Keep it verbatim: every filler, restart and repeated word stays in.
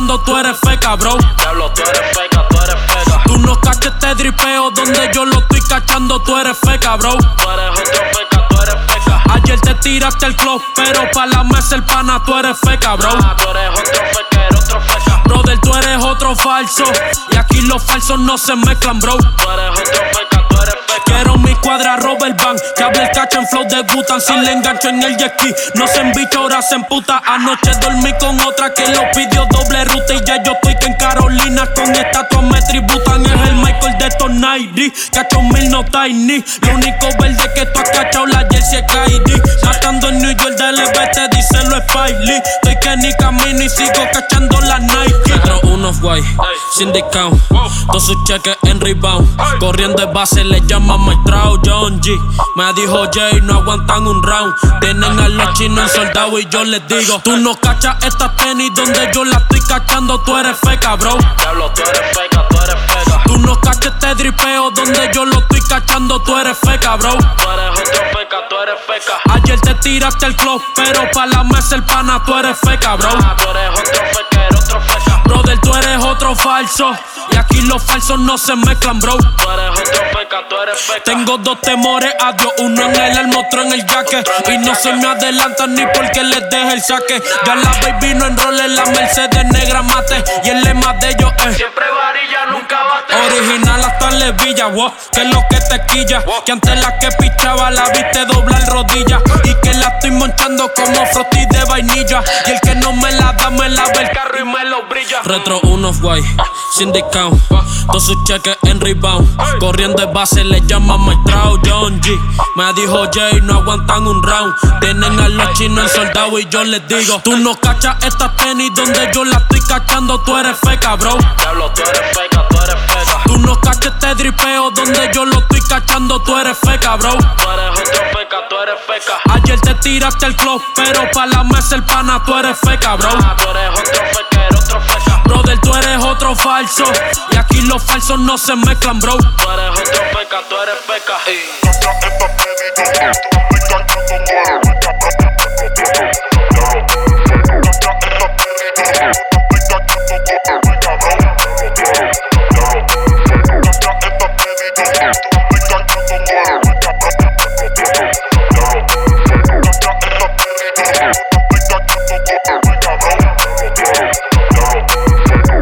cachando, tú eres feca, bro. Diablo, tú eres feca, tú eres feca. Tú no cachas este dripeo donde yo lo estoy cachando, tú eres feca, bro. Tú eres otro feca, tú eres feca. Ayer te tiraste el club, pero pa' la mesa el pana, tú eres feca, bro. Ah, tú eres otro feca, eres otro feca. Brother, tú eres otro falso. Y aquí los falsos no se mezclan, bro. Tú eres otro feca, tú eres feca. Quiero mi cuadra Robert Bank, que hable el cacho en flow de Gutan. Si le engancho en el jet ski, no se embicha, ahora se emputa. Anoche dormí con otra que lo pidió doble ruta. Y ya yo estoy que en Carolina con estatuas me tributan. Es el Michael de estos noventa, cacho mil no tiny. Lo único verde que tú has cachado la jersey es K D. Matando en New York de L B T, díselo Spiley. Estoy que ni camino y sigo cachando la Nike. Metro uno guay, sin discount. Todos sus cheques en rebound. Corriendo de base le llaman maestrao John G. Me dijo Jay, no aguantan un round. Tienen a los chinos soldados y yo les digo: tú no cachas estas tenis donde yo la estoy cachando, tú eres feca, bro. Diablo, tú eres feca, tú eres feca. Tú no cachas este dripeo donde yo lo estoy cachando, tú eres feca, bro. Tú eres otro feca, tú eres feca. Ayer te tiraste el club, pero pa' la mesa el pana, tú eres feca, bro. Ah, tú eres otro feca, eres otro feca. Brother, tú eres otro falso. Y aquí los falsos no se mezclan, bro. Tú eres otro feca, tú eres feca. Tengo dos temores a Dios, uno en el alma, otro en el jaque. Y no se me adelantan ni porque les deje el saque. Ya la baby no enrola en la Mercedes negra mate. Y el lema de ellos es: siempre varilla, nunca bate. original hasta levilla, wow, que es lo que te quilla. Que antes la que pichaba la viste doblar rodillas. Y que la estoy monchando como frosty de vainilla. Y el que no me la da me la ve el carro y me lo brilla. Retro uno guay, sin discount. Todos sus cheques en rebound. Corriendo de base le llaman maestrao John G. Me dijo Jay, no aguantan un round. Tienen a los chinos soldados y yo les digo: tú no cachas estas tenis donde yo la estoy cachando, tú eres feca, bro. Diablo, tú eres feca, tú eres feca. Tú no cachas este dripeo donde yo lo estoy cachando, tú eres feca, bro. Tú eres otro feca, tú eres feca. Ayer te tiraste el club, pero pa' la mesa el pana, tú eres feca, bro. Ah, tú eres otro feca, eres otro feca. Brother, tú eres otro falso. Y aquí los falsos no se mezclan, bro. Tú eres otro feca, tú eres feca. Esta, esta, esta, esta, esta, esta, esta, esta, esta, esta, esta, esta, esta,